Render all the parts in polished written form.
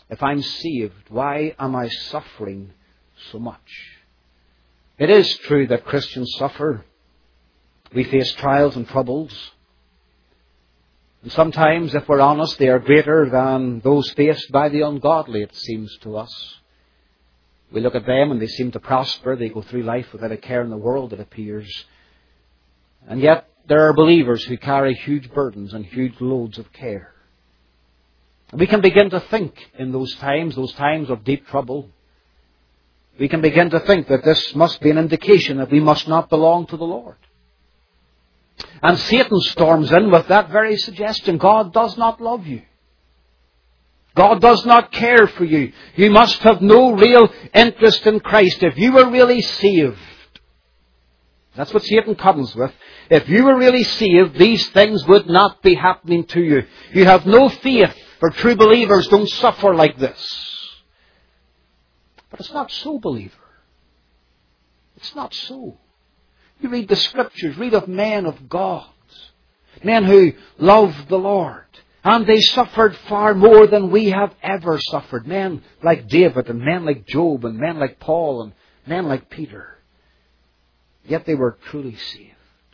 If I'm saved, why am I suffering so much? It is true that Christians suffer. We face trials and troubles. And sometimes, if we're honest, they are greater than those faced by the ungodly, it seems to us. We look at them and they seem to prosper. They go through life without a care in the world, it appears. And yet, there are believers who carry huge burdens and huge loads of care. And we can begin to think in those times of deep trouble, we can begin to think that this must be an indication that we must not belong to the Lord. And Satan storms in with that very suggestion. God does not love you. God does not care for you. You must have no real interest in Christ. If you were really saved, that's what Satan comes with. If you were really saved, these things would not be happening to you. You have no faith, for true believers don't suffer like this. But it's not so, believer. It's not so. You read the Scriptures, read of men of God, men who loved the Lord, and they suffered far more than we have ever suffered. Men like David, and men like Job, and men like Paul, and men like Peter. Yet they were truly saved.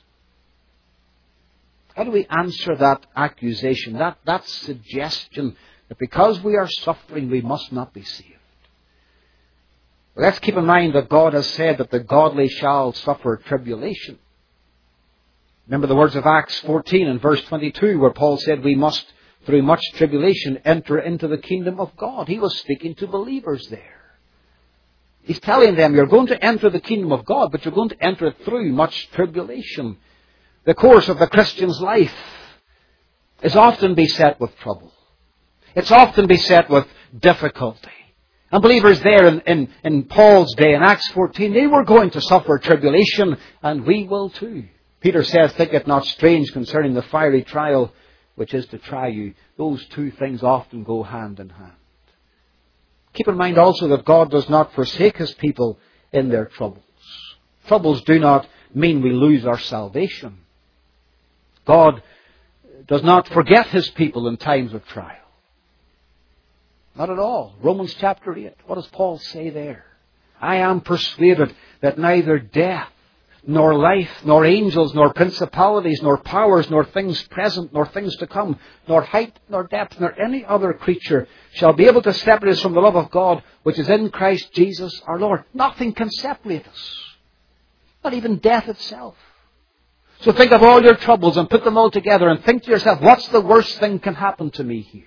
How do we answer that accusation, that suggestion that because we are suffering, we must not be saved? Well, let's keep in mind that God has said that the godly shall suffer tribulation. Remember the words of Acts 14 and verse 22 where Paul said we must, through much tribulation, enter into the kingdom of God. He was speaking to believers there. He's telling them you're going to enter the kingdom of God, but you're going to enter it through much tribulation. The course of the Christian's life is often beset with trouble. It's often beset with difficulty. And believers there in Paul's day, in Acts 14, they were going to suffer tribulation, and we will too. Peter says, think it not strange concerning the fiery trial which is to try you. Those two things often go hand in hand. Keep in mind also that God does not forsake His people in their troubles. Troubles do not mean we lose our salvation. God does not forget His people in times of trial. Not at all. Romans chapter 8. What does Paul say there? I am persuaded that neither death, nor life, nor angels, nor principalities, nor powers, nor things present, nor things to come, nor height, nor depth, nor any other creature shall be able to separate us from the love of God, which is in Christ Jesus our Lord. Nothing can separate us. Not even death itself. So think of all your troubles and put them all together and think to yourself, what's the worst thing can happen to me here?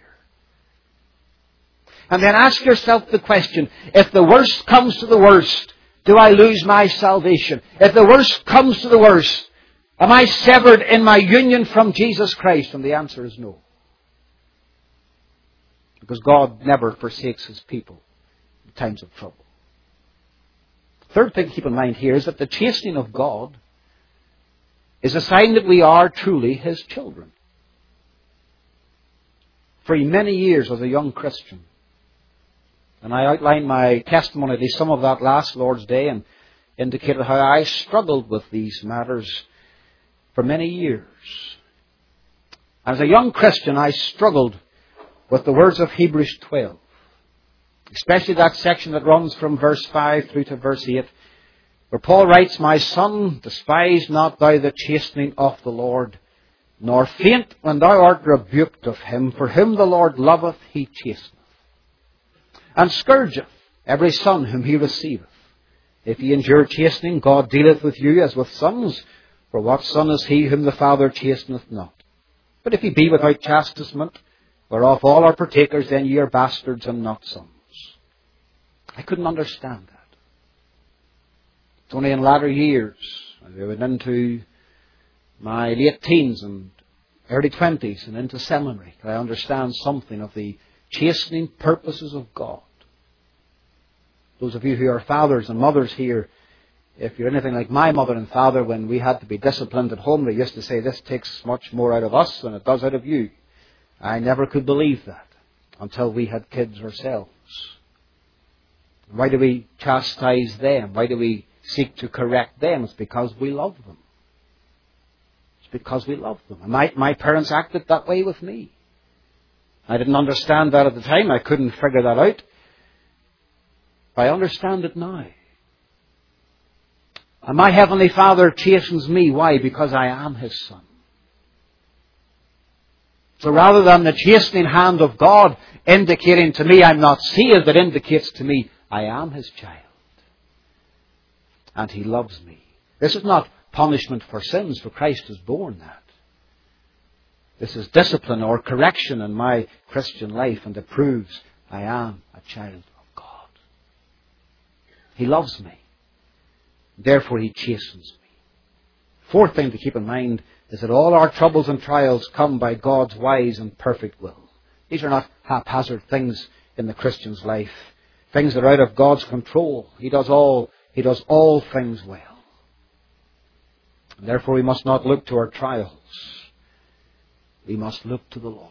And then ask yourself the question, if the worst comes to the worst, do I lose my salvation? If the worst comes to the worst, am I severed in my union from Jesus Christ? And the answer is no. Because God never forsakes His people in times of trouble. The third thing to keep in mind here is that the chastening of God is a sign that we are truly His children. For many years as a young Christian, and I outlined my testimony to some of that last Lord's Day and indicated how I struggled with these matters for many years. As a young Christian, I struggled with the words of Hebrews 12. Especially that section that runs from verse 5 through to verse 8, where Paul writes, My son, despise not thou the chastening of the Lord, nor faint when thou art rebuked of Him, for whom the Lord loveth He chasteneth, and scourgeth every son whom He receiveth. If ye endure chastening, God dealeth with you as with sons. For what son is he whom the Father chasteneth not? But if ye be without chastisement, whereof all are partakers, then ye are bastards and not sons. I couldn't understand that. It's only in latter years, as I went into my late teens and early 20s and into seminary, that I understand something of the chastening purposes of God. Those of you who are fathers and mothers here, if you're anything like my mother and father, when we had to be disciplined at home, they used to say, this takes much more out of us than it does out of you. I never could believe that until we had kids ourselves. Why do we chastise them? Why do we seek to correct them? It's because we love them. It's because we love them. And my parents acted that way with me. I didn't understand that at the time. I couldn't figure that out. But I understand it now. And my Heavenly Father chastens me. Why? Because I am His son. So rather than the chastening hand of God indicating to me I'm not saved, it indicates to me I am His child. And He loves me. This is not punishment for sins, for Christ has borne that. This is discipline or correction in my Christian life, and it proves I am a child of God. He loves me. Therefore He chastens me. Fourth thing to keep in mind is that all our troubles and trials come by God's wise and perfect will. These are not haphazard things in the Christian's life. Things that are out of God's control. He does all things well. And therefore we must not look to our trials. We must look to the Lord.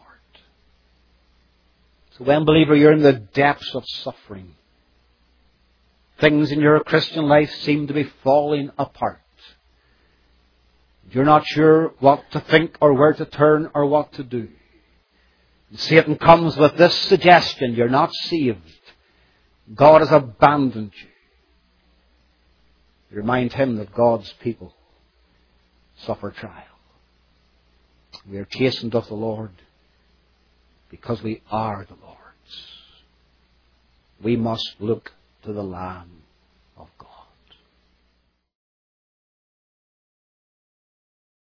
So when, believer, you're in the depths of suffering, things in your Christian life seem to be falling apart. You're not sure what to think or where to turn or what to do. And Satan comes with this suggestion: you're not saved. God has abandoned you. You remind him that God's people suffer trial. We are chastened of the Lord because we are the Lord's. We must look to the Lamb